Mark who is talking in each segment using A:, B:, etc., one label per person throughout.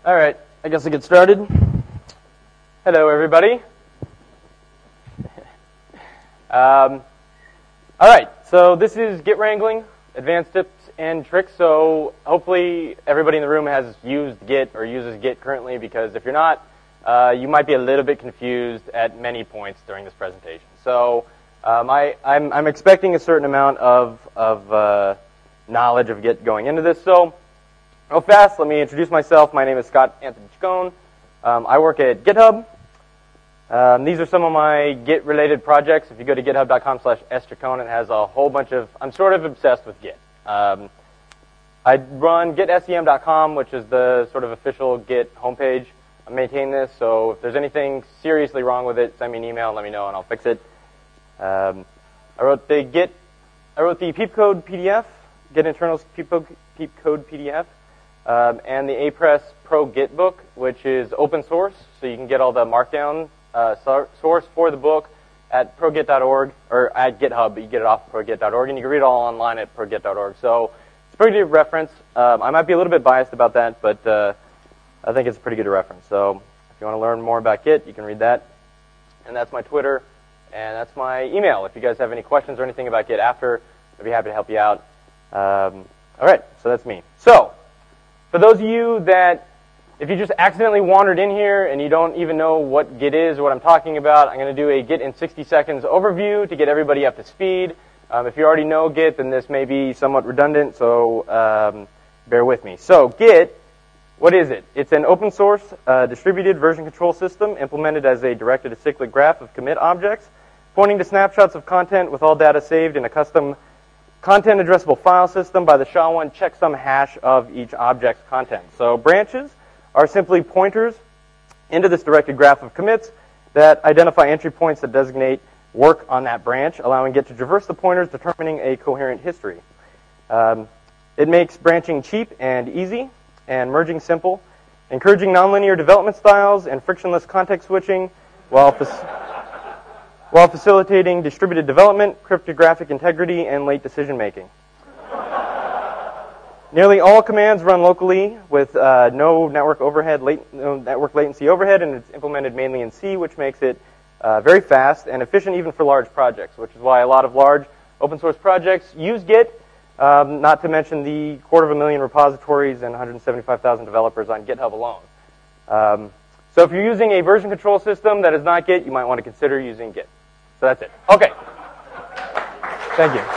A: All right, I guess I'll get started. Hello, everybody. All right, so this is Git wrangling, advanced tips and tricks. So hopefully everybody in the room has used Git or uses Git currently, because if you're not, you might be a little bit confused at many points during this presentation. So I'm expecting a certain amount of knowledge of Git going into this. So real fast, let me introduce myself. My name is Scott Anthony Chacon. I work at GitHub. These are some of my Git-related projects. If you go to github.com/schacon, it has a whole bunch of... I'm sort of obsessed with Git. I run gitsem.com, which is the sort of official Git homepage. I maintain this, so if there's anything seriously wrong with it, send me an email and let me know, and I'll fix it. I wrote the peep code PDF, Git internals peep code PDF. And the Apress Pro Git book, which is open source, so you can get all the markdown source for the book at progit.org, or at GitHub, but you get it off progit.org, and you can read it all online at progit.org. So it's a pretty good reference. I might be a little bit biased about that, but I think it's a pretty good reference. So if you want to learn more about Git, you can read that. And that's my Twitter, and that's my email. If you guys have any questions or anything about Git after, I'd be happy to help you out. All right, so that's me. So for those of you that, if you just accidentally wandered in here and you don't even know what Git is or what I'm talking about, I'm going to do a Git in 60 seconds overview to get everybody up to speed. If you already know Git, then this may be somewhat redundant, so bear with me. So Git, what is it? It's an open source distributed version control system implemented as a directed acyclic graph of commit objects, pointing to snapshots of content with all data saved in a custom content addressable file system by the SHA-1 checksum hash of each object's content. So branches are simply pointers into this directed graph of commits that identify entry points that designate work on that branch, allowing Git to traverse the pointers, determining a coherent history. It makes branching cheap and easy, and merging simple, encouraging nonlinear development styles and frictionless context switching, while facilitating distributed development, cryptographic integrity, and late decision making. Nearly all commands run locally with no network latency overhead, and it's implemented mainly in C, which makes it very fast and efficient even for large projects, which is why a lot of large open source projects use Git, not to mention the 250,000 repositories and 175,000 developers on GitHub alone. So if you're using a version control system that is not Git, you might want to consider using Git. So that's it. Okay. Thank you.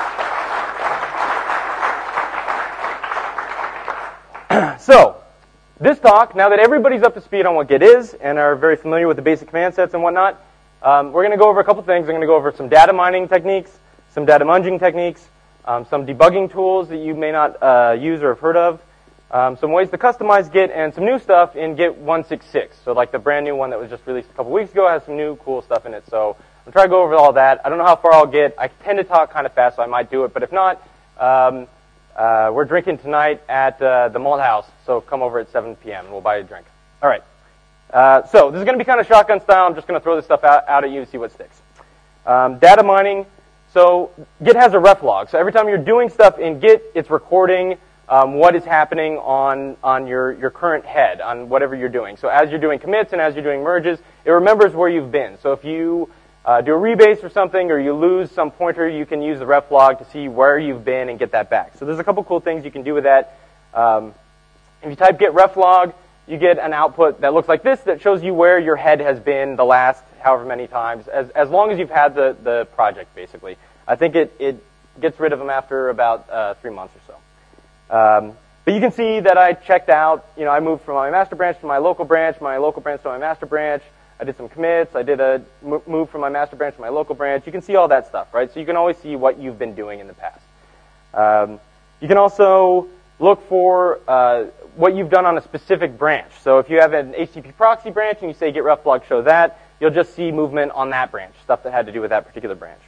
A: So, this talk, now that everybody's up to speed on what Git is and are very familiar with the basic command sets and whatnot, we're going to go over a couple things. I'm going to go over some data mining techniques, some data munging techniques, some debugging tools that you may not use or have heard of, some ways to customize Git, and some new stuff in Git 1.6.6. So like the brand new one that was just released a couple weeks ago has some new cool stuff in it. So I'm trying to go over all that. I don't know how far I'll get. I tend to talk kind of fast, so I might do it. But if not, we're drinking tonight at the Malt House, so come over at 7 p.m. and we'll buy you a drink. All right. So this is going to be kind of shotgun style. I'm just going to throw this stuff out at you and see what sticks. Data mining. So Git has a ref log. So every time you're doing stuff in Git, it's recording what is happening on your current head, on whatever you're doing. So as you're doing commits and as you're doing merges, it remembers where you've been. So if you do a rebase or something, or you lose some pointer, you can use the ref log to see where you've been and get that back. So there's a couple cool things you can do with that. If you type git ref log, you get an output that looks like this that shows you where your head has been the last however many times, as long as you've had the project, basically. I think it gets rid of them after about 3 months or so. But you can see that I checked out, I moved from my master branch to my local branch to my master branch. I did some commits. I did a move from my master branch to my local branch. You can see all that stuff, right? So you can always see what you've been doing in the past. You can also look for what you've done on a specific branch. So if you have an HTTP proxy branch and you say git ref log show that, you'll just see movement on that branch, stuff that had to do with that particular branch.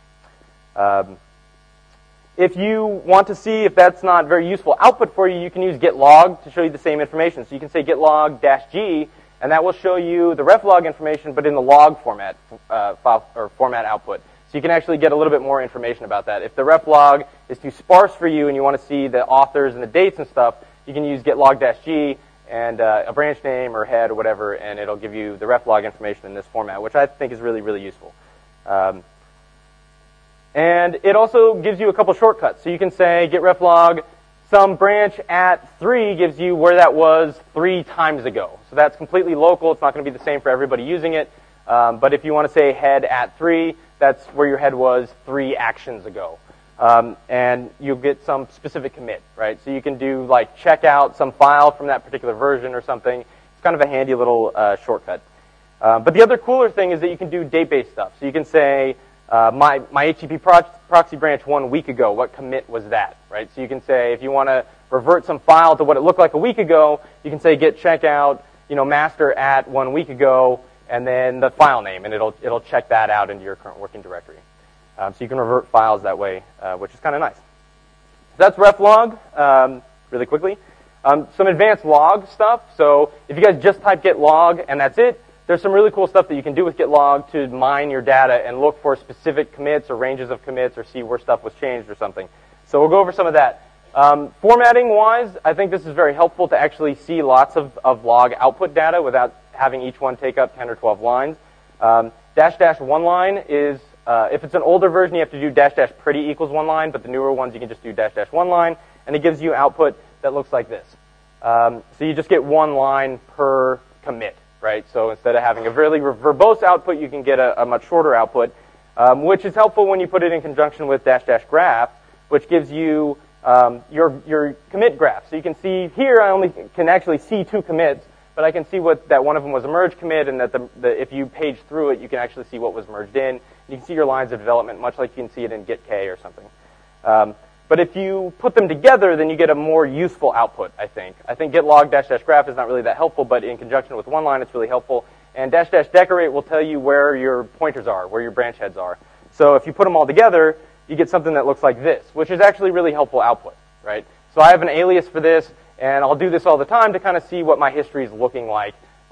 A: If you want to see if that's not very useful output for you, you can use git log to show you the same information. So you can say git log -g, and that will show you the ref log information, but in the log format file or format output. So you can actually get a little bit more information about that. If the ref log is too sparse for you and you want to see the authors and the dates and stuff, you can use git log -g, and a branch name or head or whatever, and it'll give you the reflog information in this format, which I think is really, really useful. And it also gives you a couple shortcuts. So you can say git reflog some branch at 3 gives you where that was 3 times ago. So that's completely local. It's not going to be the same for everybody using it. But if you want to say head at 3, that's where your head was 3 actions ago. And you'll get some specific commit, right? So you can do like check out some file from that particular version or something. It's kind of a handy little shortcut. But the other cooler thing is that you can do date-based stuff. So you can say my HTTP proxy branch 1 week ago, what commit was that, right? So you can say if you want to revert some file to what it looked like a week ago, you can say git checkout, master at 1 week ago, and then the file name, and it'll check that out into your current working directory. So you can revert files that way, which is kind of nice. So that's reflog, really quickly. Some advanced log stuff. So if you guys just type git log and that's it, there's some really cool stuff that you can do with git log to mine your data and look for specific commits or ranges of commits or see where stuff was changed or something. So we'll go over some of that. Formatting-wise, I think this is very helpful to actually see lots of log output data without having each one take up 10 or 12 lines. -- 1 line is, if it's an older version, you have to do -- pretty equals 1 line, but the newer ones you can just do -- 1 line, and it gives you output that looks like this. So you just get 1 line per commit, right? So instead of having a really verbose output, you can get a much shorter output, which is helpful when you put it in conjunction with -- graph, which gives you your commit graph. So you can see here, I only can actually see 2 commits, but I can see that one of them was a merge commit, and that if you page through it, you can actually see what was merged in. You can see your lines of development, much like you can see it in git k or something. But if you put them together, then you get a more useful output, I think. I think git log -- graph is not really that helpful, but in conjunction with 1 line, it's really helpful. And -- decorate will tell you where your pointers are, where your branch heads are. So if you put them all together, you get something that looks like this, which is actually really helpful output, right? So I have an alias for this, and I'll do this all the time to kind of see what my history is looking like,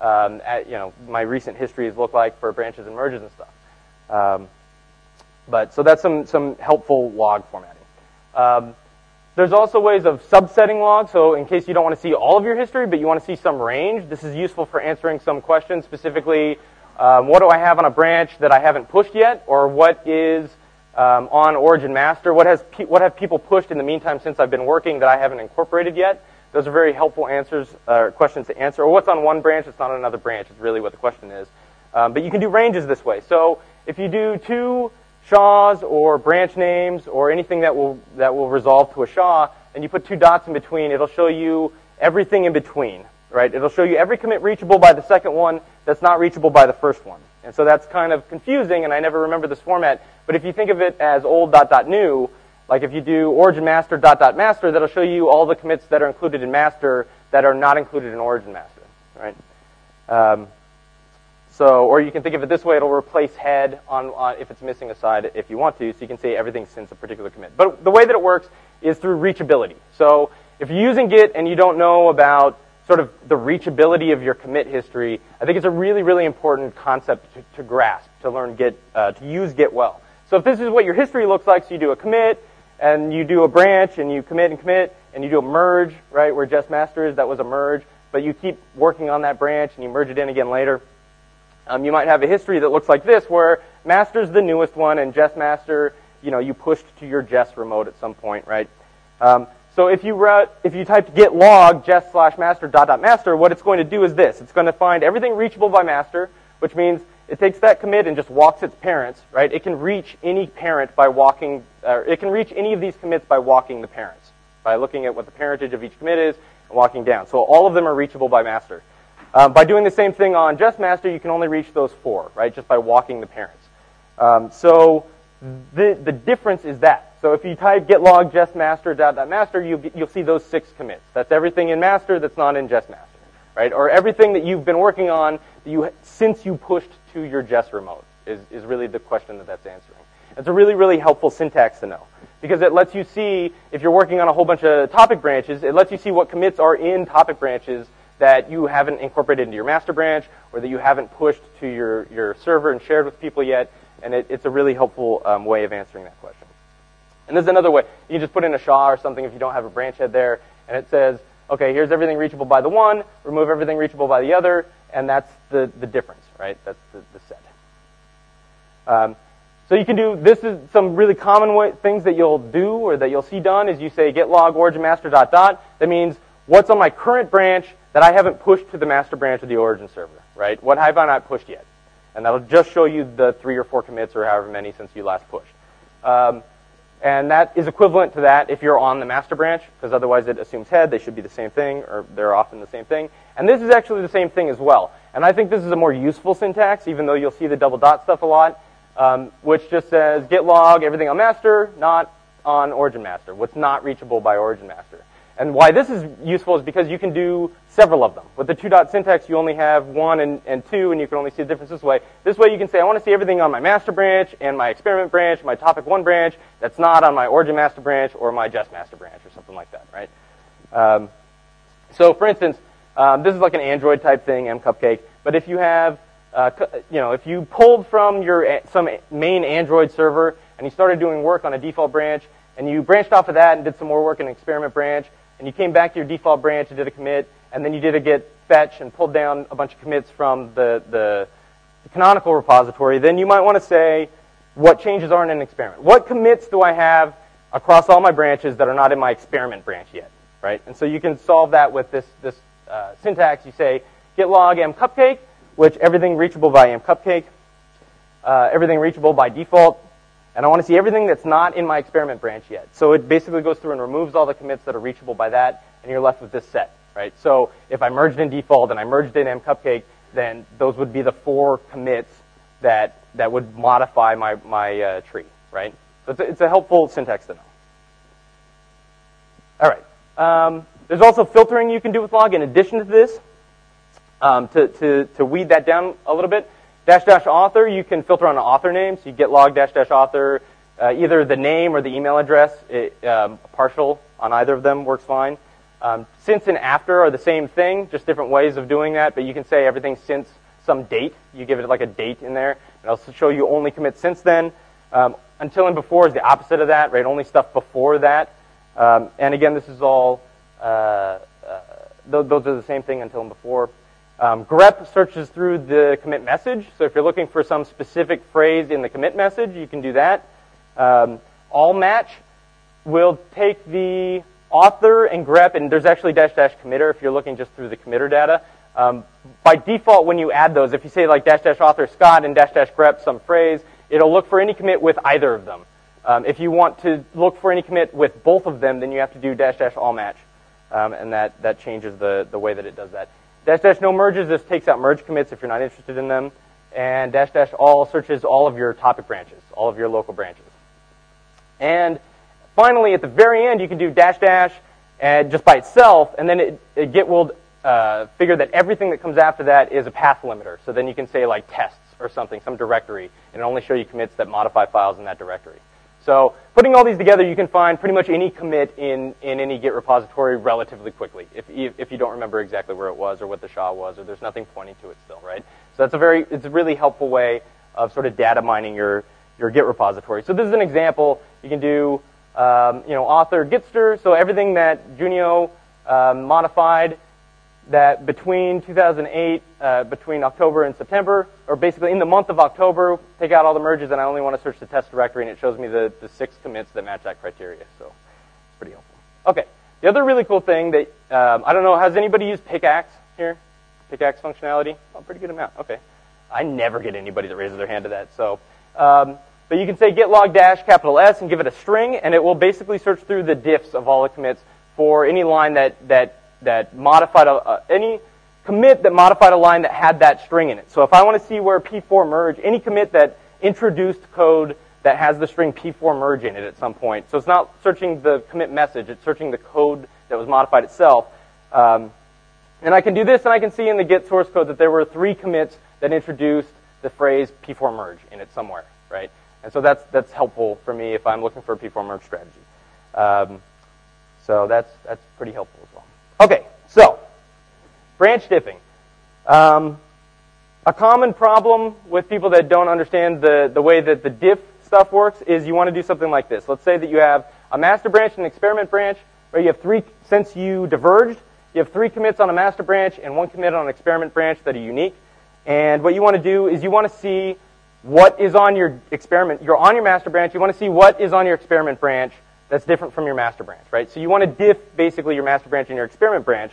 A: my recent histories look like for branches and merges and stuff. So that's some helpful log formatting. There's also ways of subsetting logs. So in case you don't want to see all of your history, but you want to see some range, this is useful for answering some questions. Specifically, what do I have on a branch that I haven't pushed yet, or what is on origin master? What have people pushed in the meantime since I've been working that I haven't incorporated yet? Those are very helpful questions to answer. Or what's on one branch that's not on another branch is really what the question is. But you can do ranges this way. So if you do 2 SHAs or branch names or anything that will resolve to a SHA, and you put 2 dots in between, it'll show you everything in between, right? It'll show you every commit reachable by the second one that's not reachable by the first one. And so that's kind of confusing, and I never remember this format. But if you think of it as old ... new, like if you do origin master ... master, that'll show you all the commits that are included in master that are not included in origin master, right? Or you can think of it this way, it'll replace head on if it's missing a side if you want to, so you can say everything since a particular commit. But the way that it works is through reachability. So if you're using Git and you don't know about sort of the reachability of your commit history, I think it's a really, really important concept to grasp, to learn Git, to use Git well. So if this is what your history looks like, so you do a commit, and you do a branch, and you commit, and you do a merge, right, where just master is, that was a merge, but you keep working on that branch, and you merge it in again later. You might have a history that looks like this, where master's the newest one, and just master, you pushed to your jest remote at some point, right? So if you typed git log jest /master ... master, what it's going to do is this. It's going to find everything reachable by master, which means it takes that commit and just walks its parents, right? It can reach any parent by walking, it can reach any of these commits by walking the parents, by looking at what the parentage of each commit is and walking down. So all of them are reachable by master. By doing the same thing on just master, you can only reach those 4, right? Just by walking the parents. So the difference is that. So if you type git log just master ... master, you'll see those 6 commits. That's everything in master that's not in just master, right? Or everything that you've been working on since you pushed to your jest remote is really the question that's answering. It's a really, really helpful syntax to know, because it lets you see, if you're working on a whole bunch of topic branches, it lets you see what commits are in topic branches that you haven't incorporated into your master branch, or that you haven't pushed to your server and shared with people yet, and it's a really helpful way of answering that question. And there's another way. You can just put in a SHA or something if you don't have a branch head there, and it says, okay, here's everything reachable by the one, remove everything reachable by the other, and that's the difference, right? That's the set. So you can do, this is some really common things that you'll do or that you'll see done is you say get log origin master ... That means what's on my current branch that I haven't pushed to the master branch of the origin server, right? What have I not pushed yet? And that'll just show you the 3 or 4 commits or however many since you last pushed. And that is equivalent to that if you're on the master branch, because otherwise it assumes head. They should be the same thing, or they're often the same thing. And this is actually the same thing as well. And I think this is a more useful syntax, even though you'll see the double dot stuff a lot, which just says get log everything on master, not on origin master, what's not reachable by origin master. And why this is useful is because you can do several of them. With the 2-dot syntax, you only have 1 and 2, and you can only see the difference this way. This way you can say, I want to see everything on my master branch and my experiment branch, my topic 1 branch, that's not on my origin master branch or my just master branch or something like that, right? So for instance, this is like an Android type thing, mcupcake, but if you have, if you pulled from some main Android server and you started doing work on a default branch, and you branched off of that and did some more work in an experiment branch, and you came back to your default branch and did a commit, and then you did a git fetch and pulled down a bunch of commits from the canonical repository, then you might want to say what changes are in an experiment. What commits do I have across all my branches that are not in my experiment branch yet, right? And so you can solve that with this syntax. You say git log mcupcake, which everything reachable by mcupcake, everything reachable by default, and I want to see everything that's not in my experiment branch yet. So it basically goes through and removes all the commits that are reachable by that, and you're left with this set, right? So if I merged in default and I merged in mcupcake, then those would be the 4 commits that would modify my tree, right? So it's a helpful syntax to know. All right. There's also filtering you can do with log in addition to this to weed that down a little bit. -- author, you can filter on an author name. So you get log -- author, either the name or the email address. Partial on either of them works fine. Since and after are the same thing, just different ways of doing that. But you can say everything since some date. You give it like a date in there. It'll show you only commit since then. Until and before is the opposite of that, right? Only stuff before that. And again, this is all, those are the same thing until and before. grep searches through the commit message. So if you're looking for some specific phrase in the commit message, you can do that. All match will take the author and grep, and there's actually -- committer if you're looking just through the committer data. By default, when you add those, if you say like -- author Scott and -- grep some phrase, it'll look for any commit with either of them. If you want to look for any commit with both of them, then you have to do -- all match, and that changes the way that it does that. -- no merges, this takes out merge commits if you're not interested in them, and -- all searches all of your topic branches, all of your local branches. And finally, at the very end, you can do -- and just by itself, and then Git will figure that everything that comes after that is a path limiter. So then you can say like tests or something, some directory, and only show you commits that modify files in that directory. So putting all these together, you can find pretty much any commit in any Git repository relatively quickly, if you don't remember exactly where it was or what the SHA was, or there's nothing pointing to it still, right? So it's a really helpful way of sort of data mining your Git repository. So this is an example. You can do author gitster, so everything that Junio modified that between 2008, between October and September, or basically in the month of October, take out all the merges, and I only want to search the test directory, and it shows me the 6 commits that match that criteria. So it's pretty helpful. Okay, the other really cool thing that, I don't know, has anybody used Pickaxe here? Pickaxe functionality? Oh, pretty good amount. Okay. I never get anybody that raises their hand to that. So, but you can say git log -S and give it a string, and it will basically search through the diffs of all the commits for any line that modified any commit that modified a line that had that string in it. So if I want to see where P4 merge, any commit that introduced code that has the string P4 merge in it at some point. So it's not searching the commit message, it's searching the code that was modified itself. And I can do this, and I can see in the Git source code that there were 3 commits that introduced the phrase P4 merge in it somewhere, right? And so that's helpful for me if I'm looking for a P4 merge strategy. So that's pretty helpful as well. Okay, so branch diffing. A common problem with people that don't understand the way that the diff stuff works is you want to do something like this. Let's say that you have a master branch and an experiment branch, where you have 3, since you diverged, You have 3 commits on a master branch and 1 commit on an experiment branch that are unique. And what you want to do is you want to see what is on your experiment. You're on your master branch. You want to see what is on your experiment branch that's different from your master branch, right? So you want to diff basically your master branch and your experiment branch.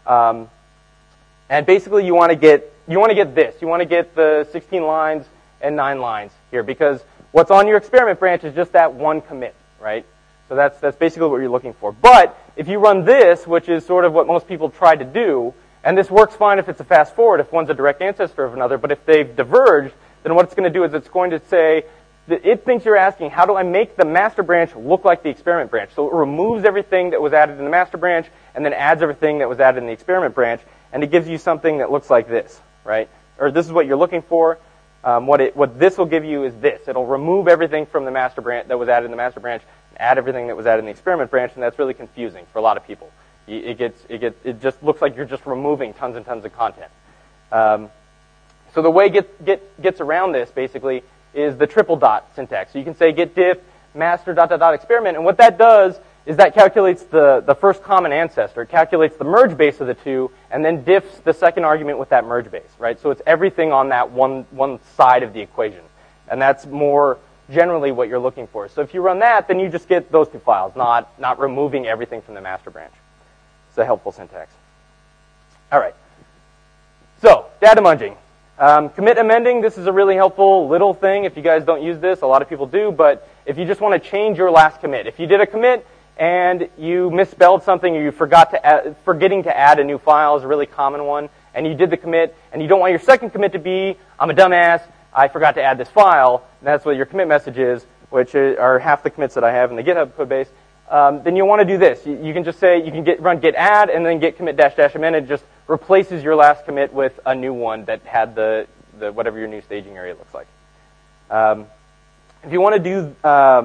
A: And basically you want to get this. You want to get the 16 lines and 9 lines here, because what's on your experiment branch is just that 1 commit, right? So that's basically what you're looking for. But if you run this, which is sort of what most people try to do, and this works fine if it's a fast forward, if one's a direct ancestor of another, but if they've diverged, then what it's going to do is it's going to say that it thinks you're asking, how do I make the master branch look like the experiment branch? So it removes everything that was added in the master branch and then adds everything that was added in the experiment branch, and it gives you something that looks like this, right? Or this is what you're looking for. What this will give you is this. It'll remove everything from the master branch that was added in the master branch and add everything that was added in the experiment branch, and that's really confusing for a lot of people. It just looks like you're just removing tons and tons of content. So the way gets around this basically is the triple dot syntax. So you can say get diff master ... experiment, and what that does is that calculates the first common ancestor. It calculates the merge base of the two, and then diffs the second argument with that merge base, right? So it's everything on that one side of the equation, and that's more generally what you're looking for. So if you run that, then you just get those 2 files, not removing everything from the master branch. It's a helpful syntax. All right. So data munging. Commit amending, this is a really helpful little thing. If you guys don't use this, a lot of people do, but if you just want to change your last commit. If you did a commit and you misspelled something, or you forgetting to add a new file is a really common one, and you did the commit, and you don't want your second commit to be, I'm a dumbass, I forgot to add this file, and that's what your commit message is, which are half the commits that I have in the GitHub code base, then you'll want to do this. You can just say, you can run git add, and then git commit -- amend, and just replaces your last commit with a new one that had the whatever your new staging area looks like. If you want to do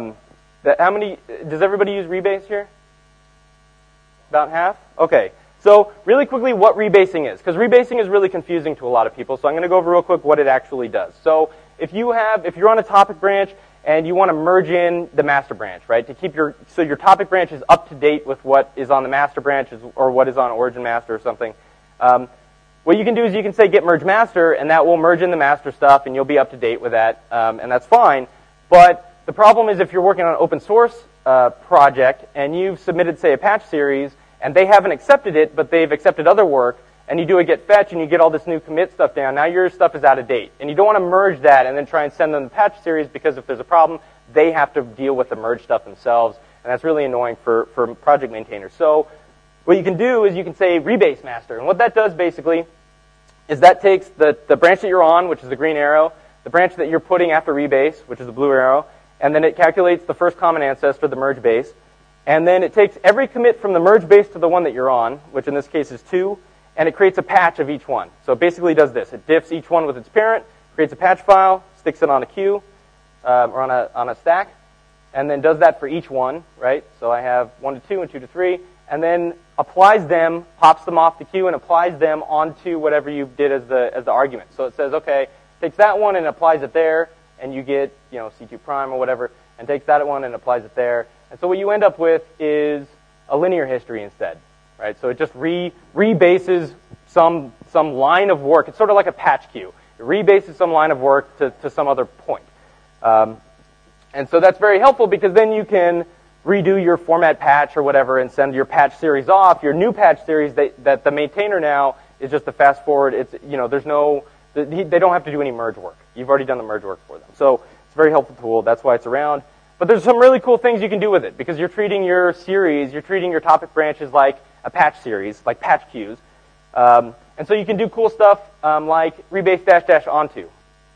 A: does everybody use rebase here? About half? Okay. So really quickly what rebasing is, because rebasing is really confusing to a lot of people, so I'm going to go over real quick what it actually does. So if you're on a topic branch and you want to merge in the master branch, right, to keep your topic branch is up to date with what is on the master branch or what is on origin master or something, what you can do is you can say git merge master, and that will merge in the master stuff, and you'll be up to date with that, and that's fine. But the problem is if you're working on an open source project and you've submitted, say, a patch series, and they haven't accepted it, but they've accepted other work, and you do a git fetch and you get all this new commit stuff down, now your stuff is out of date. And you don't want to merge that and then try and send them the patch series, because if there's a problem, they have to deal with the merge stuff themselves, and that's really annoying for project maintainers. So what you can do is you can say rebase master, and what that does basically is that takes the branch that you're on, which is the green arrow, the branch that you're putting after rebase, which is the blue arrow, and then it calculates the first common ancestor, the merge base, and then it takes every commit from the merge base to the one that you're on, which in this case is 2, and it creates a patch of each one. So it basically does this. It diffs each one with its parent, creates a patch file, sticks it on a queue, or on a stack, and then does that for each one, right? So I have 1 to 2 and 2 to 3, and then applies them, pops them off the queue, and applies them onto whatever you did as the argument. So it says, okay, takes that one and applies it there, and you get, C2 prime or whatever, and takes that one and applies it there. And so what you end up with is a linear history instead, right? So it just rebases some line of work. It's sort of like a patch queue. It rebases some line of work to some other point. And so that's very helpful, because then you can redo your format patch or whatever and send your patch series off. Your new patch series that the maintainer now is just a fast forward. It's, there's no, they don't have to do any merge work. You've already done the merge work for them. So it's a very helpful tool. That's why it's around. But there's some really cool things you can do with it, because you're treating your series, you're treating your topic branches like a patch series, like patch queues. And so you can do cool stuff like rebase -- onto.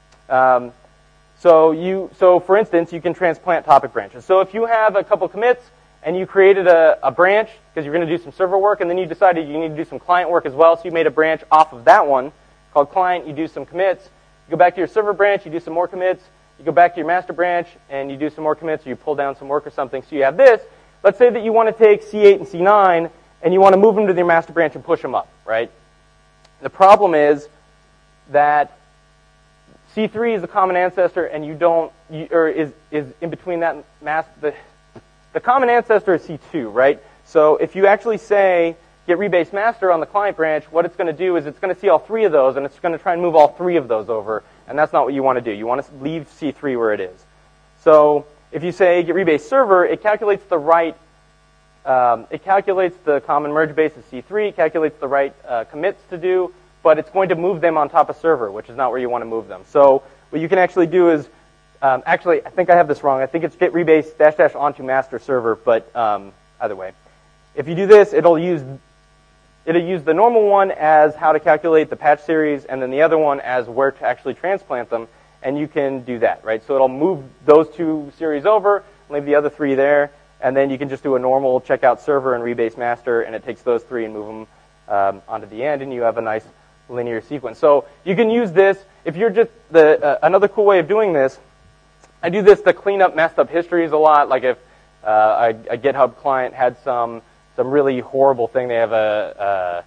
A: So for instance, you can transplant topic branches. So if you have a couple commits and you created a branch because you're going to do some server work, and then you decided you need to do some client work as well, so you made a branch off of that one called client, you do some commits, you go back to your server branch, you do some more commits, you go back to your master branch and you do some more commits, or you pull down some work or something. So you have this. Let's say that you want to take C8 and C9 and you want to move them to your master branch and push them up, right? The problem is that C3 is the common ancestor, and is in between that the common ancestor is C2, right? So if you actually say get rebase master on the client branch, what it's going to do is it's going to see all three of those, and it's going to try and move all three of those over, and that's not what you want to do. You want to leave C3 where it is. So if you say get rebase server, it calculates the right, it calculates the common merge base as C3, it calculates the right commits to do, but it's going to move them on top of server, which is not where you want to move them. So what you can actually do is, actually, I think I have this wrong. I think it's get rebase -- onto master server, but either way. If you do this, it'll use the normal one as how to calculate the patch series, and then the other one as where to actually transplant them, and you can do that, right? So it'll move those two series over, leave the other three there, and then you can just do a normal checkout server and rebase master, and it takes those three and move them onto the end, and you have a nice linear sequence. So you can use this if you're just another cool way of doing this. I do this to clean up messed up histories a lot. Like if a GitHub client had some really horrible thing, they have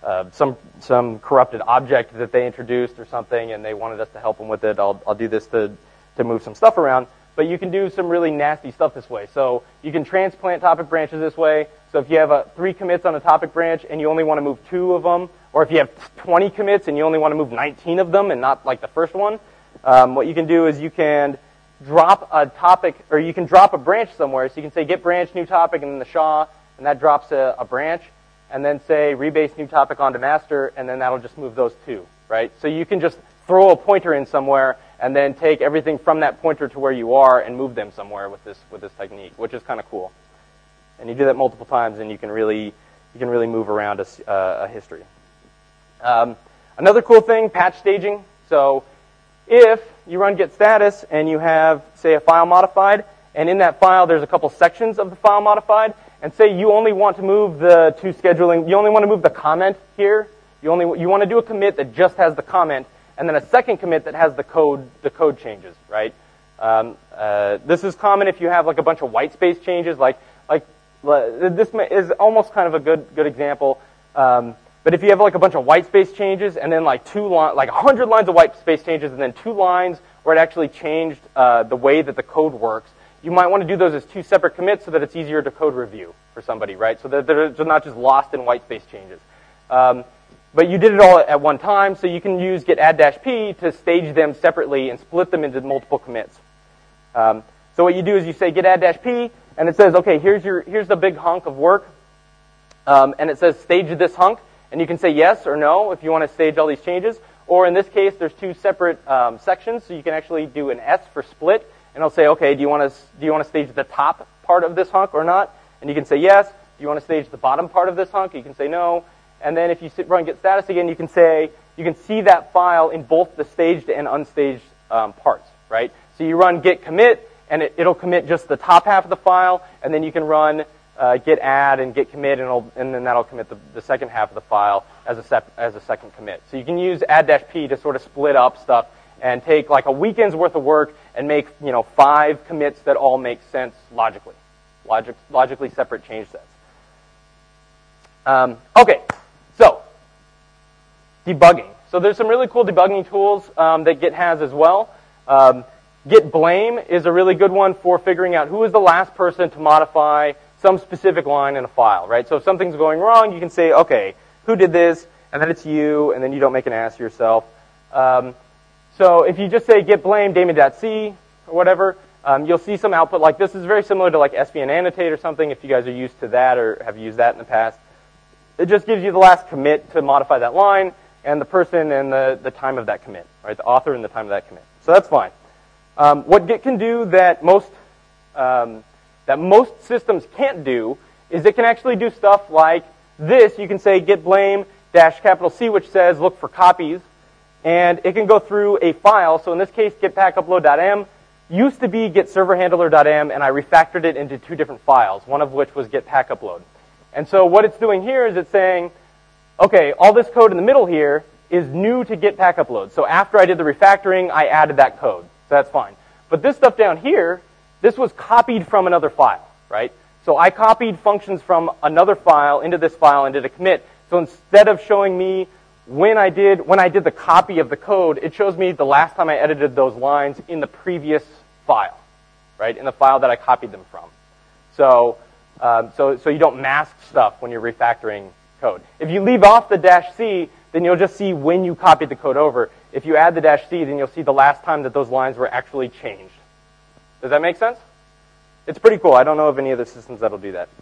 A: some corrupted object that they introduced or something, and they wanted us to help them with it. I'll do this to move some stuff around. But you can do some really nasty stuff this way. So you can transplant topic branches this way. So if you have 3 commits on a topic branch and you only want to move 2 of them, or if you have 20 commits and you only want to move 19 of them and not like the first one, what you can do is you can drop a topic, or you can drop a branch somewhere. So you can say get branch new topic and then the SHA, and that drops a branch, and then say rebase new topic onto master, and then that'll just move those 2, right? So you can just throw a pointer in somewhere and then take everything from that pointer to where you are and move them somewhere with this technique, which is kind of cool. And you do that multiple times, and you can really move around a history. Another cool thing, patch staging. So if you run get status and you have, say, a file modified, and in that file there's a couple sections of the file modified, and say you only want to move the 2 scheduling, you only want to move the comment here, you want to do a commit that just has the comment, and then a second commit that has the code changes, right? This is common if you have like a bunch of white space changes, like this is almost kind of a good example. But if you have like a bunch of white space changes and then like 100 lines of white space changes and then 2 lines where it actually changed the way that the code works, you might want to do those as 2 separate commits so that it's easier to code review for somebody, right? So that they're not just lost in white space changes. But you did it all at one time, so you can use get add-p to stage them separately and split them into multiple commits. So what you do is you say get add-p, and it says, okay, here's the big hunk of work, and it says stage this hunk, and you can say yes or no if you want to stage all these changes. Or in this case, there's 2 separate sections, so you can actually do an S for split, and it'll say, okay, do you want to stage the top part of this hunk or not? And you can say yes. Do you want to stage the bottom part of this hunk? You can say no. And then if you run get status again, you can see that file in both the staged and unstaged parts, right? So you run get commit, and it'll commit just the top half of the file, and then you can run get add and get commit, and then that'll commit the second half of the file as a second commit. So you can use add-p to sort of split up stuff and take like a weekend's worth of work and make 5 commits that all make sense logically separate change sets. Okay. So, debugging. So there's some really cool debugging tools that Git has as well. Git blame is a really good one for figuring out who is the last person to modify some specific line in a file, right? So if something's going wrong, you can say, okay, who did this? And then it's you, and then you don't make an ass of yourself. So if you just say git blame daemon.c or whatever, you'll see some output like this. Is very similar to like svn annotate or something if you guys are used to that or have used that in the past. It just gives you the last commit to modify that line and the person and the time of that commit, right? The author and the time of that commit. So that's fine. What Git can do that most systems can't do is it can actually do stuff like this. You can say git blame -C, which says look for copies, and it can go through a file. So in this case, git-packupload.m used to be git-serverhandler.m, and I refactored it into 2 different files, one of which was git-packupload. And so what it's doing here is it's saying, okay, all this code in the middle here is new to git packupload. So after I did the refactoring, I added that code. So that's fine. But this stuff down here, this was copied from another file, right? So I copied functions from another file into this file and did a commit. So instead of showing me when I did the copy of the code, it shows me the last time I edited those lines in the previous file, right? In the file that I copied them from. So you don't mask stuff when you're refactoring code. If you leave off the -C, then you'll just see when you copied the code over. If you add the -C, then you'll see the last time that those lines were actually changed. Does that make sense? It's pretty cool. I don't know of any other systems that'll do that.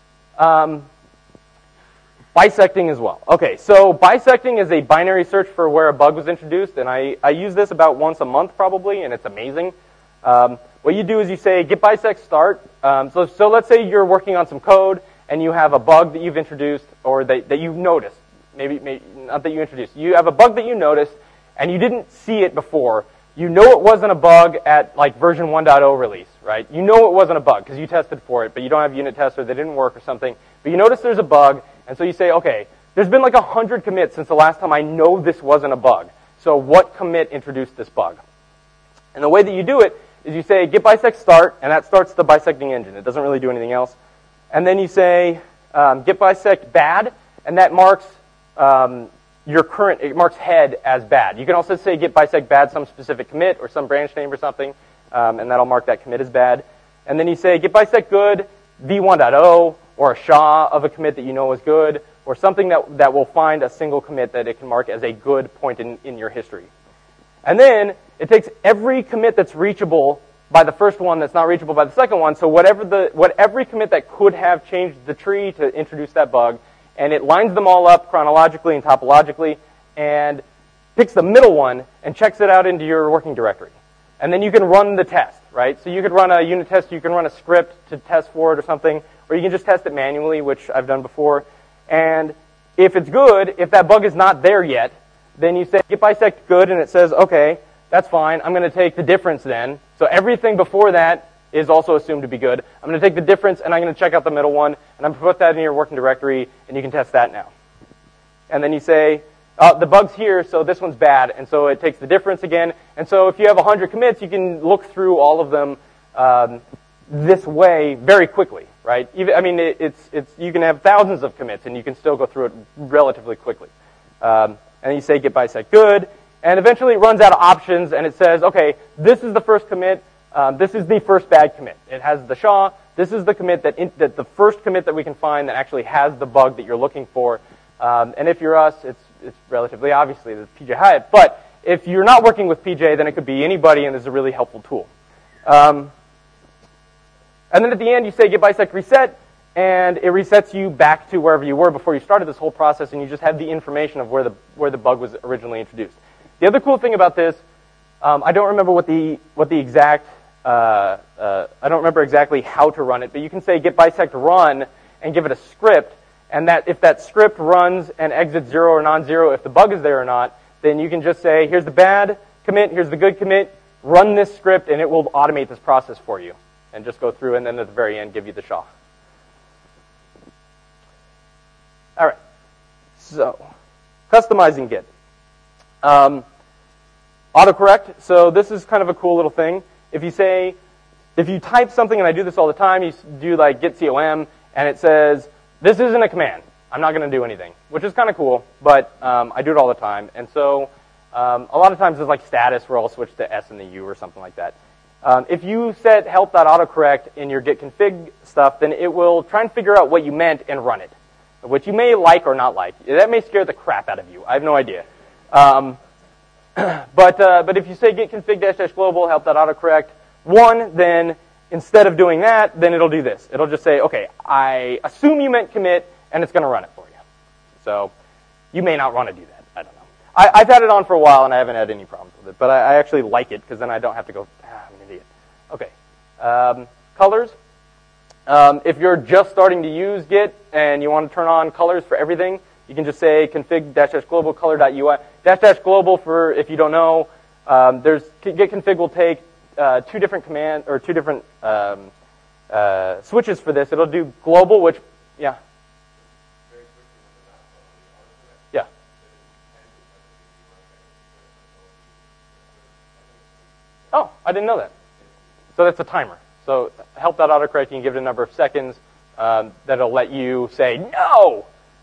A: Bisecting as well. Okay, so bisecting is a binary search for where a bug was introduced, and I use this about once a month probably, and it's amazing. What you do is you say git bisect start. So let's say you're working on some code, and you have a bug that you've introduced, or that you've noticed. Maybe not that you introduced. You have a bug that you noticed, and you didn't see it before. You know it wasn't a bug at like version 1.0 release, right? You know it wasn't a bug because you tested for it, but you don't have unit tests or they didn't work or something. But you notice there's a bug, and so you say, okay, there's been like 100 commits since the last time I know this wasn't a bug. So what commit introduced this bug? And the way that you do it is you say git bisect start, and that starts the bisecting engine. It doesn't really do anything else. And then you say git bisect bad, and that marks it marks head as bad. You can also say git bisect bad some specific commit or some branch name or something, and that'll mark that commit as bad. And then you say git bisect good v1.0 or a SHA of a commit that you know is good, or something that will find a single commit that it can mark as a good point in your history. And then it takes every commit that's reachable by the first one that's not reachable by the second one, so every commit that could have changed the tree to introduce that bug, and it lines them all up chronologically and topologically, and picks the middle one and checks it out into your working directory. And then you can run the test, right? So you could run a unit test, you can run a script to test for it or something, or you can just test it manually, which I've done before. And if it's good, if that bug is not there yet, then you say git bisect good, and it says, okay, that's fine. I'm going to take the difference then. So everything before that is also assumed to be good. I'm going to take the difference, and I'm going to check out the middle one, and I'm going to put that in your working directory, and you can test that now. And then you say, the bug's here, so this one's bad, and so it takes the difference again. And so if you have 100 commits, you can look through all of them this way very quickly, right? You can have thousands of commits, and you can still go through it relatively quickly. And then you say git bisect good, and eventually it runs out of options, and it says, okay, this is the first commit. This is the first bad commit. It has the SHA. This is the commit that the first commit that we can find that actually has the bug that you're looking for. And if you're us, it's relatively obviously the PJ Hyatt. But if you're not working with PJ, then it could be anybody, and this is a really helpful tool. And then at the end, you say git bisect reset, and it resets you back to wherever you were before you started this whole process, and you just have the information of where the bug was originally introduced. The other cool thing about this, I don't remember what the exact I don't remember exactly how to run it, but you can say git bisect run and give it a script, and that if that script runs and exits 0 or non-zero if the bug is there or not, then you can just say, here's the bad commit, here's the good commit, run this script, and it will automate this process for you, and just go through, and then at the very end give you the SHA. All right, so customizing Git. Autocorrect, so this is kind of a cool little thing. If you type something, and I do this all the time, you do like git com, and it says, this isn't a command. I'm not going to do anything, which is kind of cool, but I do it all the time. And so a lot of times it's like status where I'll switch to S and the U or something like that. If you set help.autocorrect in your git config stuff, then it will try and figure out what you meant and run it, which you may like or not like. That may scare the crap out of you. I have no idea. But if you say git config -- global help.autocorrect 1, then instead of doing that, then it'll do this. It'll just say, okay, I assume you meant commit, and it's going to run it for you. So you may not want to do that. I don't know. I've had it on for a while, and I haven't had any problems with it. But I actually like it, because then I don't have to go, I'm an idiot. Okay. Colors. If you're just starting to use Git, and you want to turn on colors for everything, you can just say config -- global color.ui. -- global, for if you don't know, git config will take two different commands or two different switches for this. It'll do global, which yeah. Oh, I didn't know that. So that's a timer. So help.autocorrect, you can give it a number of seconds that'll let you say no.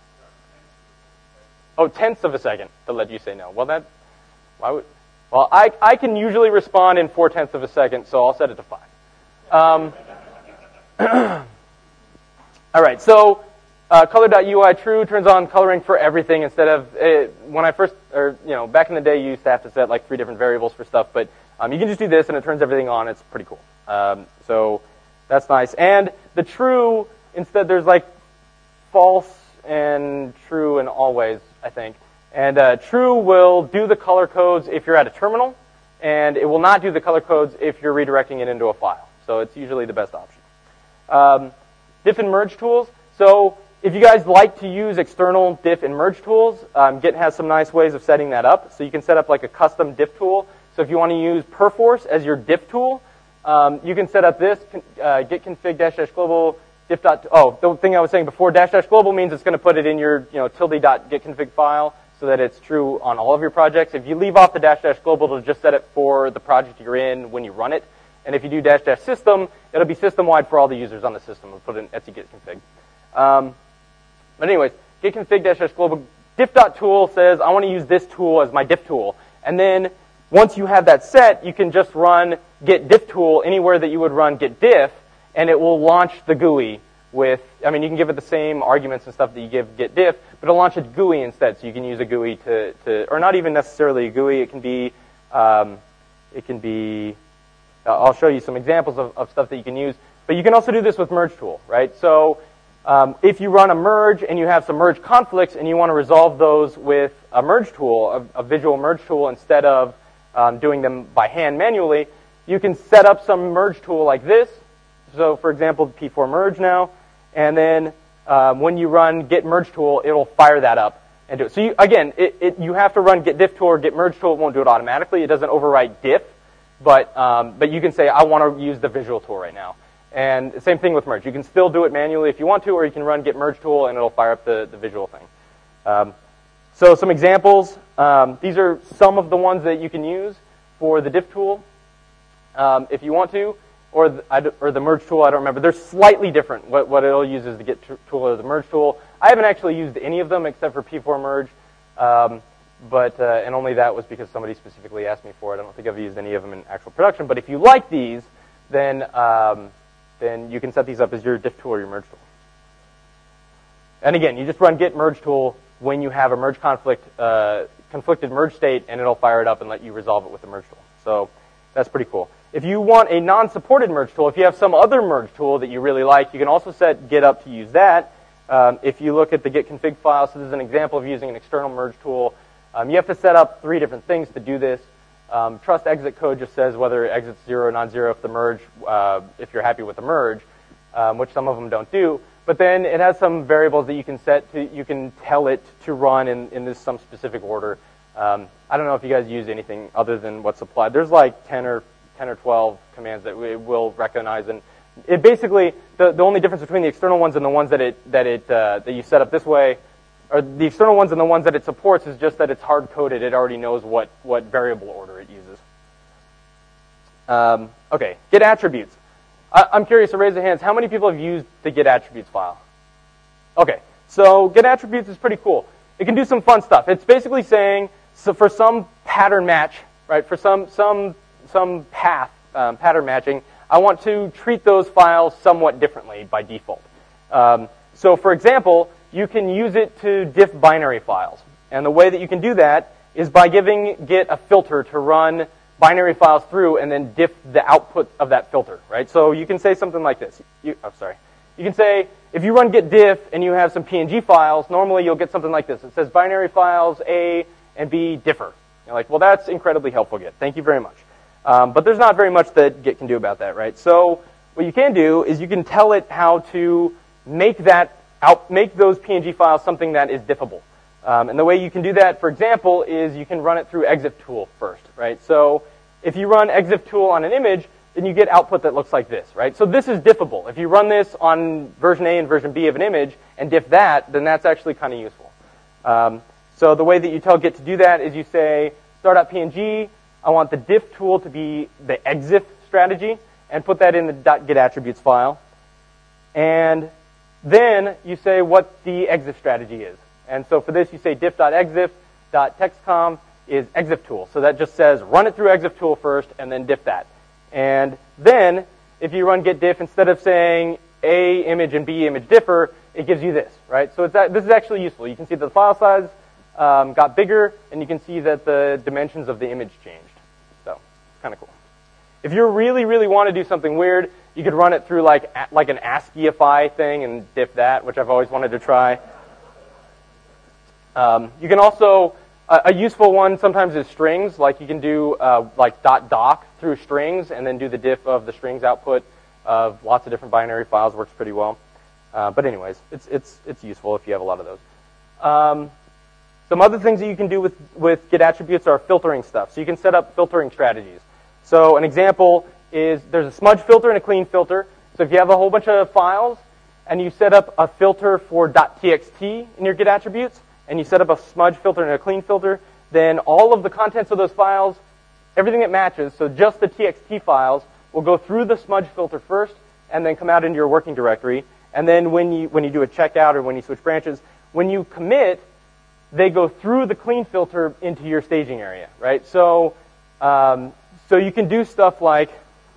A: Oh, tenths of a second to let you say no. Well, Well, I can usually respond in 4/10 of a second, so I'll set it to 5. All right, so color.ui true turns on coloring for everything instead of, when I first, back in the day you used to have to set like 3 different variables for stuff, but you can just do this and it turns everything on. It's pretty cool. So that's nice. And the true, instead there's like false and true and always, I think. And true will do the color codes if you're at a terminal, and it will not do the color codes if you're redirecting it into a file. So it's usually the best option. Diff and merge tools. So if you guys like to use external diff and merge tools, Git has some nice ways of setting that up. So you can set up like a custom diff tool. So if you want to use Perforce as your diff tool, you can set up this git config --global diff. The thing I was saying before, --global means it's going to put it in your tilde.gitconfig file so that it's true on all of your projects. If you leave off the --global, it'll just set it for the project you're in when you run it. And if you do --system, it'll be system-wide for all the users on the system. We'll put it in etc git config. But anyways, git config --global diff.tool says I want to use this tool as my diff tool. And then once you have that set, you can just run git diff tool anywhere that you would run git diff, and it will launch the GUI with, you can give it the same arguments and stuff that you give git diff, but it'll launch a GUI instead, so you can use a GUI or not even necessarily a GUI, it can be, I'll show you some examples of stuff that you can use, but you can also do this with merge tool, right? So if you run a merge and you have some merge conflicts and you want to resolve those with a merge tool, a visual merge tool, instead of doing them by hand manually, you can set up some merge tool like this. So for example, P4 merge now, and then when you run git merge tool, it'll fire that up and do it. So you have to run git diff tool or git merge tool. It won't do it automatically. It doesn't overwrite diff, but you can say, I want to use the visual tool right now. And same thing with merge. You can still do it manually if you want to, or you can run git merge tool and it'll fire up the visual thing. So some examples. These are some of the ones that you can use for the diff tool if you want to, or the merge tool. I don't remember. They're slightly different. What it'll use is the git tool or the merge tool. I haven't actually used any of them except for P4 merge, and only that was because somebody specifically asked me for it. I don't think I've used any of them in actual production. But if you like these, then you can set these up as your diff tool or your merge tool. And again, you just run git merge tool when you have a merge conflicted merge state, and it'll fire it up and let you resolve it with the merge tool. So that's pretty cool. If you want a non-supported merge tool, if you have some other merge tool that you really like, you can also set Git up to use that. If you look at the git config file, so this is an example of using an external merge tool. You have to set up 3 different things to do this. Trust exit code just says whether it exits 0 or non-zero if the merge, if you're happy with the merge, which some of them don't do. But then it has some variables that you can set to, you can tell it to run in this some specific order. I don't know if you guys use anything other than what's supplied. There's like 10 or 12 commands that it will recognize, and it basically the only difference between the external ones and the ones that you set up this way, or the external ones and the ones that it supports, is just that it's hard coded. It already knows what variable order it uses. Okay, git attributes. I'm curious, to raise of hands, how many people have used the git attributes file? Okay, so git attributes is pretty cool. It can do some fun stuff. It's basically saying, so for some pattern match, right? For some path pattern matching, I want to treat those files somewhat differently by default. So for example, you can use it to diff binary files. And the way that you can do that is by giving Git a filter to run binary files through and then diff the output of that filter, right? So you can say something like this. You can say, if you run git diff and you have some PNG files, normally you'll get something like this. It says binary files A and B differ. You're like, well, that's incredibly helpful, Git. Thank you very much. But there's not very much that Git can do about that, right? So what you can do is you can tell it how to make those PNG files something that is diffable. And the way you can do that, for example, is you can run it through exiftool first, right? So if you run exiftool on an image, then you get output that looks like this, right? So this is diffable. If you run this on version A and version B of an image and diff that, then that's actually kind of useful. So the way that you tell Git to do that is you say start.png, I want the diff tool to be the exif strategy, and put that in the .git attributes file. And then you say what the exif strategy is. And so for this, you say diff.exif.textconf is exiftool. So that just says run it through exiftool first and then diff that. And then if you run git diff, instead of saying A image and B image differ, it gives you this, right? So this is actually useful. You can see that the file size got bigger, and you can see that the dimensions of the image changed. So it's kind of cool. If you really, really want to do something weird, you could run it through like an ASCIIify thing and diff that, which I've always wanted to try. You can also, a useful one sometimes is strings. Like you can do like .doc through strings and then do the diff of the strings output of lots of different binary files. Works pretty well. But anyways, it's useful if you have a lot of those. Some other things that you can do with Git attributes are filtering stuff. So you can set up filtering strategies. So an example is there's a smudge filter and a clean filter. So if you have a whole bunch of files and you set up a filter for .txt in your Git attributes, and you set up a smudge filter and a clean filter, then all of the contents of those files, everything that matches, so just the txt files, will go through the smudge filter first and then come out into your working directory. And then when you do a checkout or when you switch branches, when you commit, they go through the clean filter into your staging area, right? So you can do stuff like,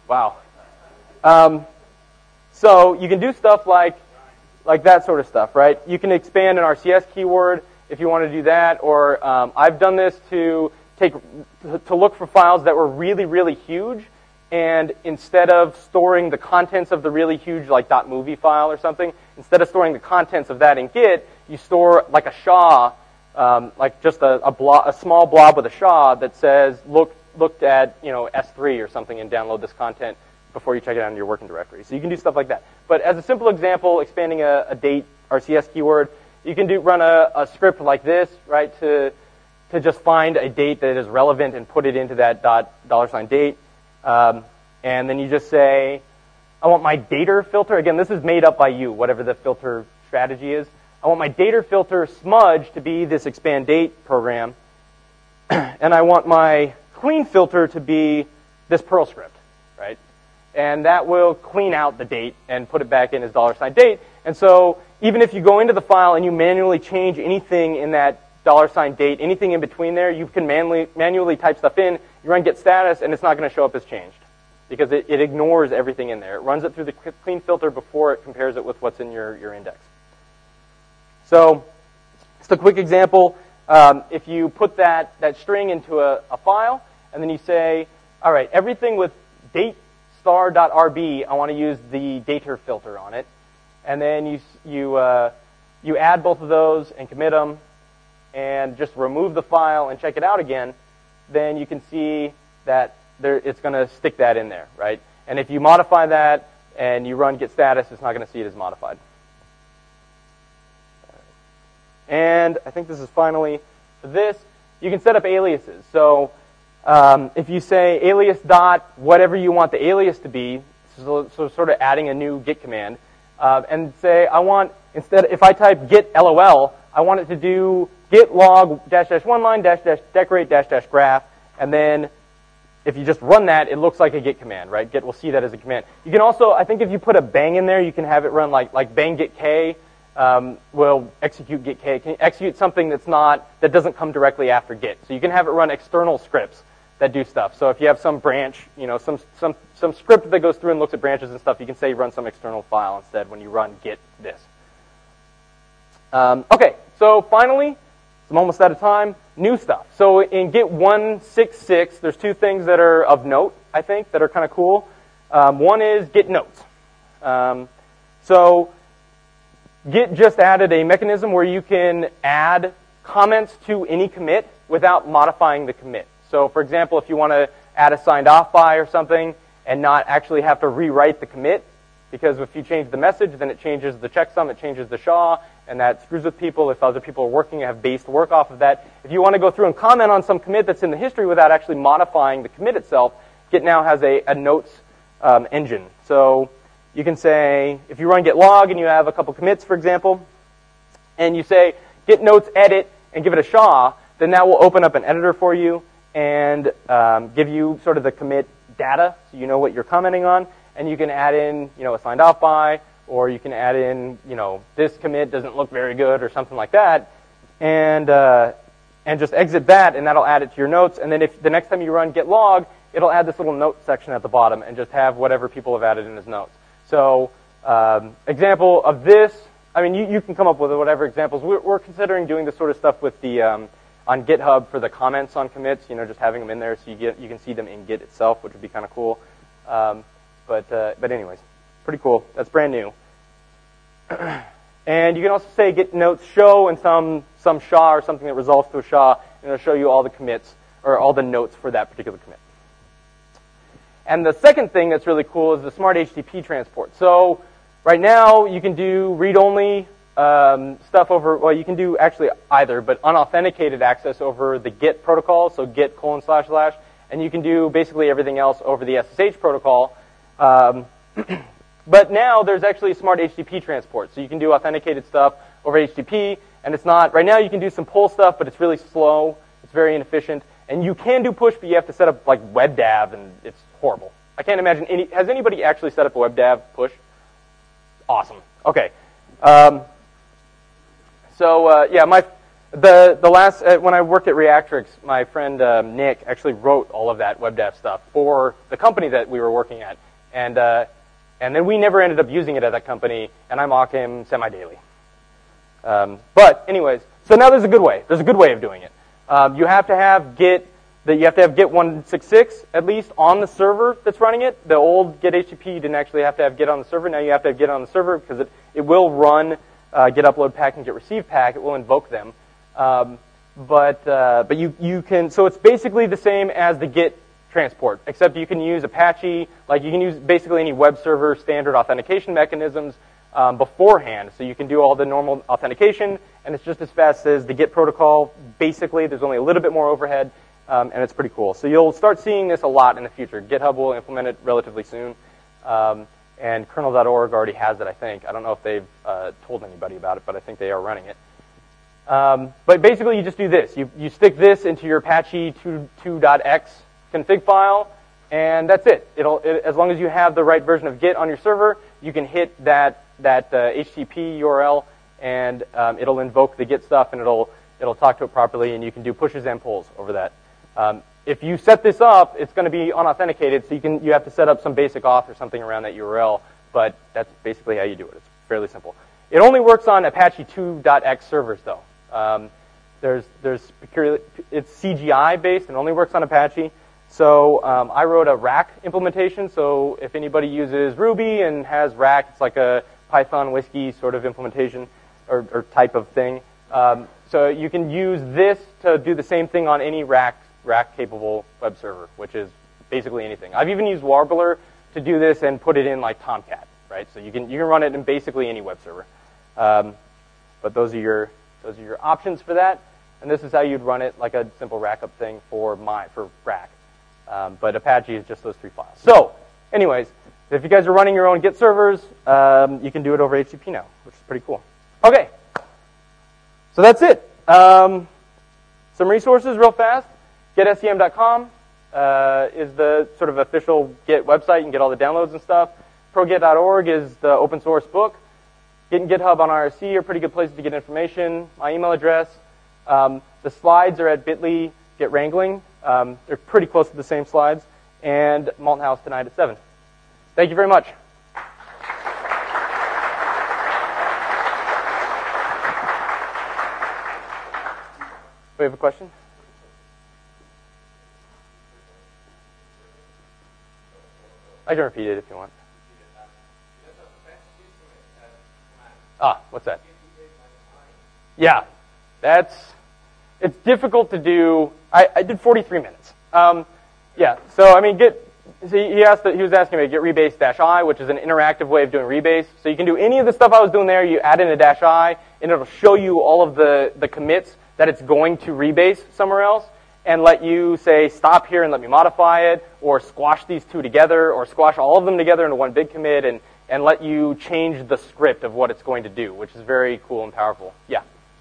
A: so you can do stuff like that sort of stuff, right? You can expand an RCS keyword if you want to do that, or I've done this to look for files that were really, really huge, and instead of storing the contents of the really huge like .movie file or something, instead of storing the contents of that in Git, you store like a SHA, like just a small blob with a SHA that says looked at S3 or something and download this content before you check it out in your working directory. So you can do stuff like that. But as a simple example, expanding a date RCS keyword, you can run a script like this, right, to just find a date that is relevant and put it into that $date. And then you just say, I want my dater filter. Again, this is made up by you, whatever the filter strategy is. I want my dater filter smudge to be this expand date program. And I want my clean filter to be this Perl script, right? And that will clean out the date and put it back in as $date. And so even if you go into the file and you manually change anything in that $date, anything in between there, you can manually type stuff in, you run git status, and it's not going to show up as changed because it ignores everything in there. It runs it through the clean filter before it compares it with what's in your index. So just a quick example, if you put that string into a file, and then you say, all right, everything with date star.rb, I want to use the dater filter on it. And then you add both of those and commit them and just remove the file and check it out again, then you can see that it's going to stick that in there, right? And if you modify that and you run git status, it's not going to see it as modified. And I think this is finally for this. You can set up aliases. So if you say alias dot whatever you want the alias to be, so sort of adding a new git command, and say I want, instead, if I type git lol, I want it to do git log -- one line -- decorate -- graph, and then if you just run that, it looks like a git command, right? Git will see that as a command. You can also, I think if you put a bang in there, you can have it run like bang git k will execute git k. It can execute something that doesn't come directly after git. So you can have it run external scripts that do stuff. So if you have some branch, some script that goes through and looks at branches and stuff, you can say run some external file instead when you run git this. Okay, so finally, I'm almost out of time. New stuff. So in Git 166, there's two things that are of note, I think, that are kind of cool. One is Git notes. So Git just added a mechanism where you can add comments to any commit without modifying the commit. So for example, if you want to add a signed off by or something and not actually have to rewrite the commit, because if you change the message, then it changes the checksum, it changes the SHA, and that screws with people if other people are working and have based work off of that. If you want to go through and comment on some commit that's in the history without actually modifying the commit itself, Git now has a notes engine. So you can say, if you run git log and you have a couple commits, for example, and you say git notes edit and give it a SHA, then that will open up an editor for you and give you sort of the commit data, so you know what you're commenting on, and you can add in, a signed off by, or you can add in, this commit doesn't look very good or something like that, and just exit that, and that'll add it to your notes. And then if the next time you run git log, it'll add this little note section at the bottom and just have whatever people have added in as notes. So Example of this, I mean, you can come up with whatever examples. We're considering doing this sort of stuff with the on GitHub for the comments on commits, just having them in there so you can see them in Git itself, which would be kind of cool. But anyways, pretty cool. That's brand new. And you can also say git notes show and some SHA or something that resolves to a SHA, and it'll show you all the commits or all the notes for that particular commit. And the second thing that's really cool is the smart HTTP transport. So right now you can do read-only stuff over, well, you can do actually either, but unauthenticated access over the Git protocol, so git : / and you can do basically everything else over the SSH protocol. But now there's actually smart HTTP transport, so you can do authenticated stuff over HTTP, and it's not, right now you can do some pull stuff, but it's really slow, it's very inefficient, and you can do push, but you have to set up like WebDAV, and it's horrible. I can't imagine has anybody actually set up a WebDAV push? Awesome. Okay. The last when I worked at Reactrix, my friend Nick actually wrote all of that WebDAV stuff for the company that we were working at, and then we never ended up using it at that company, and I mock him semi-daily. But anyways, so now there's a good way. There's a good way of doing it. You have to have Git 166 at least on the server that's running it. The old Git HTTP, you didn't actually have to have Git on the server. Now you have to have Git on the server because it will run Git upload pack and Git receive pack. It will invoke them. But you can, so it's basically the same as the Git transport, except you can use Apache, like you can use basically any web server standard authentication mechanisms beforehand. So you can do all the normal authentication, and it's just as fast as the Git protocol. Basically, there's only a little bit more overhead, and it's pretty cool. So you'll start seeing this a lot in the future. GitHub will implement it relatively soon, and kernel.org already has it, I think. I don't know if they've told anybody about it, but I think they are running it. But basically, you just do this. You stick this into your Apache 2.x config file, and that's it. As long as you have the right version of Git on your server, you can hit that HTTP URL, and it'll invoke the Git stuff, and it'll talk to it properly, and you can do pushes and pulls over that. If you set this up, it's going to be unauthenticated, so you have to set up some basic auth or something around that URL, but that's basically how you do it. It's fairly simple. It only works on Apache 2.x servers, though. It's CGI based and only works on Apache. So I wrote a Rack implementation. So if anybody uses Ruby and has Rack, it's like a Python Whiskey sort of implementation or type of thing. So you can use this to do the same thing on any Rack capable web server, which is basically anything. I've even used Warbler to do this and put it in like Tomcat, right? So you can run it in basically any web server. But those are your options for that. And this is how you'd run it, like a simple rackup thing for Rack. But Apache is just those 3 files. So, anyways, if you guys are running your own Git servers, you can do it over HTTP now, which is pretty cool. Okay, so that's it. Some resources real fast. GetSCM.com is the sort of official Git website. You can get all the downloads and stuff. ProGit.org is the open source book. Git and GitHub on IRC are pretty good places to get information. My email address. The slides are at bit.ly Git Wrangling. They're pretty close to the same slides. And Molten House tonight at 7. Thank you very much. We have a question? I can repeat it if you want. What's that? Yeah, it's difficult to do. I did 43 minutes. Yeah, so I mean, he was asking me Git rebase-i, which is an interactive way of doing rebase. So you can do any of the stuff I was doing there. You add in a -i, and it'll show you all of the commits that it's going to rebase somewhere else, and let you say stop here and let me modify it, or squash these two together, or squash all of them together into one big commit, and let you change the script of what it's going to do, which is very cool and powerful. Yeah.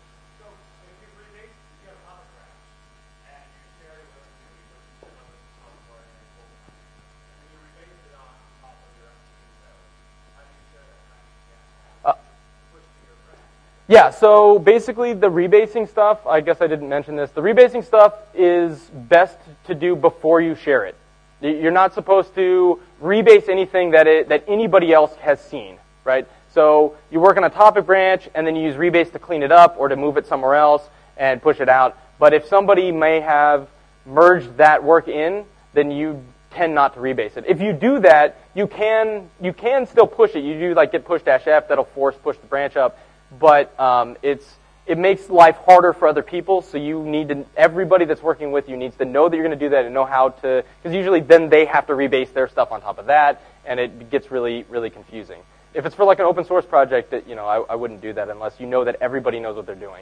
A: Yeah, so basically the rebasing stuff, I guess I didn't mention this, the rebasing stuff is best to do before you share it. You're not supposed to rebase anything that anybody else has seen. right? So you work on a topic branch, and then you use rebase to clean it up or to move it somewhere else and push it out. But if somebody may have merged that work in, then you tend not to rebase it. If you do that, you can still push it. You do like git push-f, that'll force push the branch up, but it makes life harder for other people. So you need to, everybody that's working with you needs to know that you're going to do that and know how to, because usually then they have to rebase their stuff on top of that, and it gets really, really confusing. If it's for like an open source project, that I wouldn't do that unless you know that everybody knows what they're doing.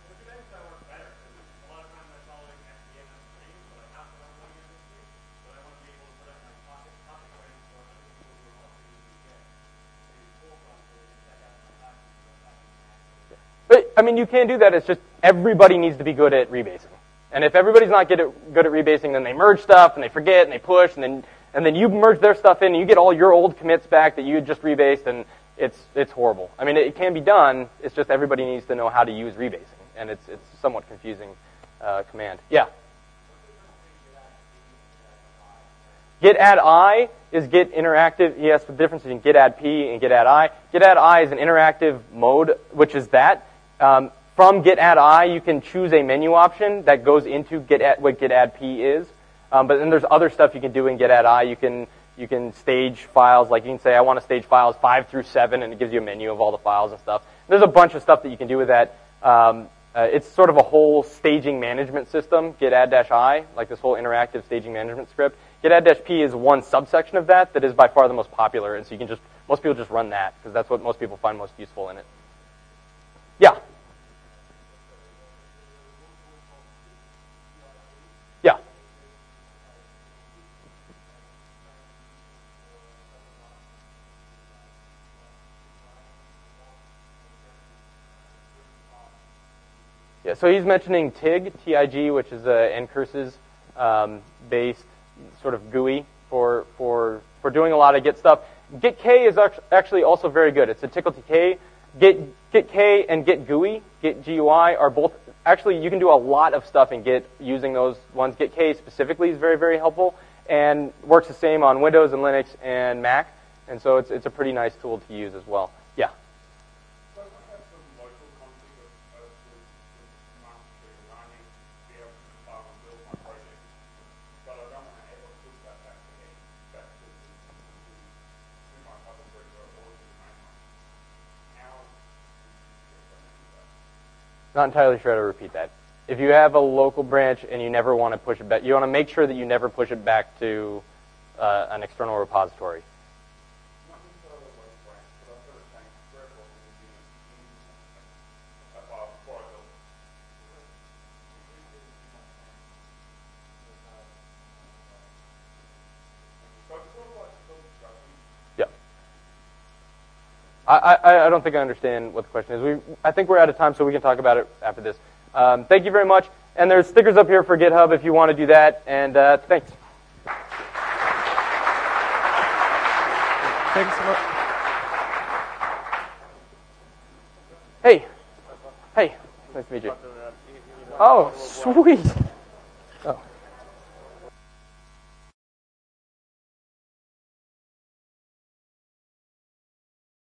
A: But, I mean, you can do that. It's just everybody needs to be good at rebasing. And if everybody's not good at rebasing, then they merge stuff, and they forget, and they push, and then you merge their stuff in, and you get all your old commits back that you had just rebased, and it's horrible. I mean, it can be done. It's just everybody needs to know how to use rebasing, and it's a somewhat confusing command. Yeah? Git add I is Git interactive. Yes, the difference between Git add P and Git add I. Git add I is an interactive mode, which is that. From Git add I, you can choose a menu option that goes into what Git add P is. But then there's other stuff you can do in Git add I. You can stage files, like you can say, I want to stage files 5 through 7, and it gives you a menu of all the files and stuff. There's a bunch of stuff that you can do with that. It's sort of a whole staging management system, Git add-I, like this whole interactive staging management script. Git add-P is one subsection of that is by far the most popular, and so most people just run that, because that's what most people find most useful in it. Yeah? Yeah. Yeah, so he's mentioning TIG, T-I-G, which is a ncurses based sort of GUI for doing a lot of Git stuff. Git K is actually also very good. It's a tcl-tk. Git K and Git GUI, Git GUI are both, actually you can do a lot of stuff in Git using those ones. Git K specifically is very, very helpful and works the same on Windows and Linux and Mac. And so it's a pretty nice tool to use as well. Yeah? Not entirely sure how to repeat that. If you have a local branch and you never want to push it back, you want to make sure that you never push it back to an external repository. I don't think I understand what the question is. I think we're out of time, so we can talk about it after this. Thank you very much. And there's stickers up here for GitHub if you want to do that. And thanks.
B: Thanks so much.
A: Hey. Hey. Nice to meet you. Oh, sweet. Oh.